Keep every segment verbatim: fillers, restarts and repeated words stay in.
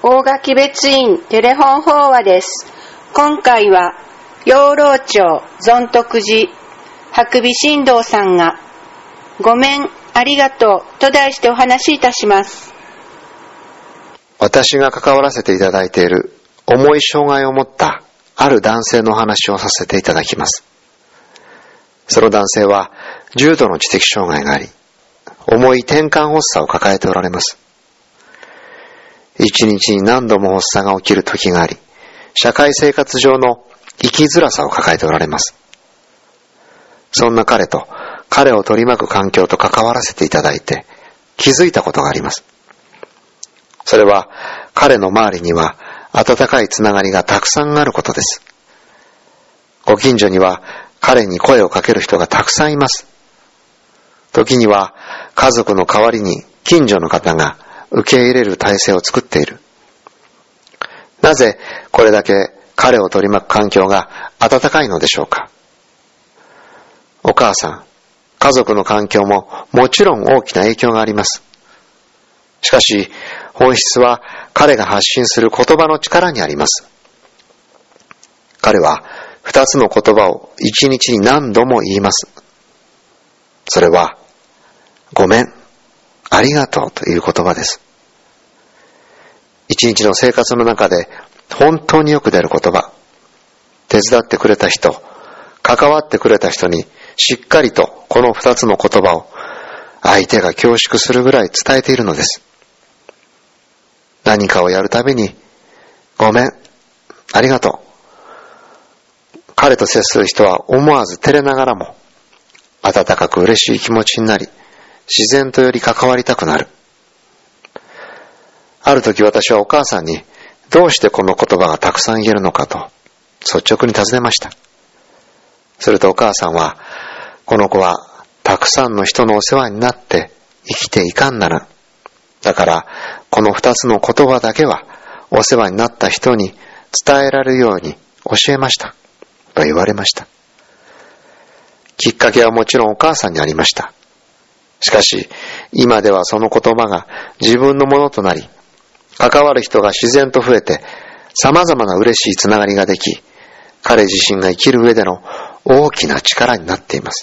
大垣別院テレフォン法話です。今回は養老町尊徳寺白尾神道さんがごめんありがとうと題してお話しいたします。 私が関わらせていただいている重い障害を持ったある男性のお話をさせていただきます。その男性は重度の知的障害があり、重い転換発作を抱えておられます。一日に何度も発作が起きる時があり、社会生活上の生きづらさを抱えておられます。そんな彼と彼を取り巻く環境と関わらせていただいて気づいたことがあります。それは彼の周りには温かいつながりがたくさんあることです。ご近所には彼に声をかける人がたくさんいます。時には家族の代わりに近所の方が受け入れる体制を作っている。なぜこれだけ彼を取り巻く環境が温かいのでしょうか。お母さん、家族の環境ももちろん大きな影響があります。しかし本質は彼が発信する言葉の力にあります。彼は二つの言葉を一日に何度も言います。それはごめん、ありがとうという言葉です。一日の生活の中で本当によく出る言葉、手伝ってくれた人、関わってくれた人にしっかりとこの二つの言葉を相手が恐縮するぐらい伝えているのです。何かをやるたびにごめん、ありがとう。彼と接する人は思わず照れながらも温かく嬉しい気持ちになり、自然とより関わりたくなる。ある時私はお母さんにどうしてこの言葉がたくさん言えるのかと率直に尋ねました。するとお母さんは、この子はたくさんの人のお世話になって生きていかんなら、だからこの二つの言葉だけはお世話になった人に伝えられるように教えましたと言われました。きっかけはもちろんお母さんにありました。しかし今ではその言葉が自分のものとなり、関わる人が自然と増えて様々な嬉しいつながりができ、彼自身が生きる上での大きな力になっています。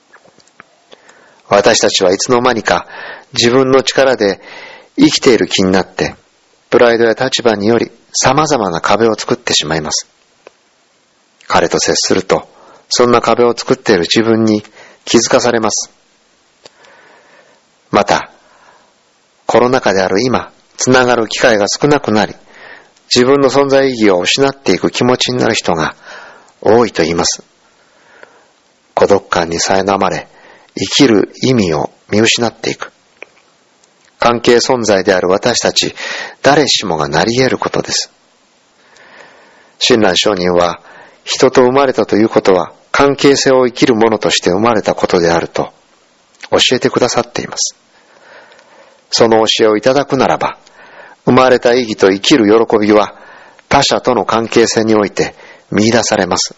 私たちはいつの間にか自分の力で生きている気になって、プライドや立場により様々な壁を作ってしまいます。彼と接すると、そんな壁を作っている自分に気づかされます。また、コロナ禍である今、つながる機会が少なくなり、自分の存在意義を失っていく気持ちになる人が多いと言います。孤独感に苛まれ、生きる意味を見失っていく。関係存在である私たち誰しもがなり得ることです。親鸞上人は、人と生まれたということは関係性を生きるものとして生まれたことであると教えてくださっています。その教えをいただくならば、生まれた意義と生きる喜びは他者との関係性において見出されます。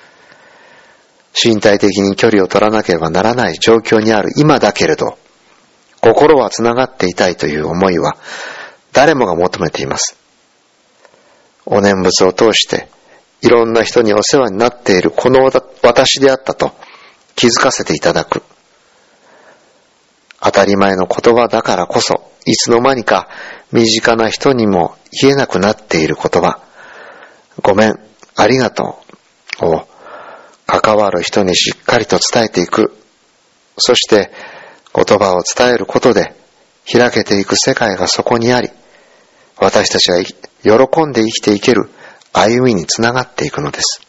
身体的に距離を取らなければならない状況にある今だけれど、心はつながっていたいという思いは誰もが求めています。お念仏を通していろんな人にお世話になっているこの私であったと気づかせていただく。当たり前の言葉だからこそ、いつの間にか身近な人にも言えなくなっている言葉、ごめん、ありがとうを関わる人にしっかりと伝えていく。そして言葉を伝えることで開けていく世界がそこにあり、私たちが喜んで生きていける歩みにつながっていくのです。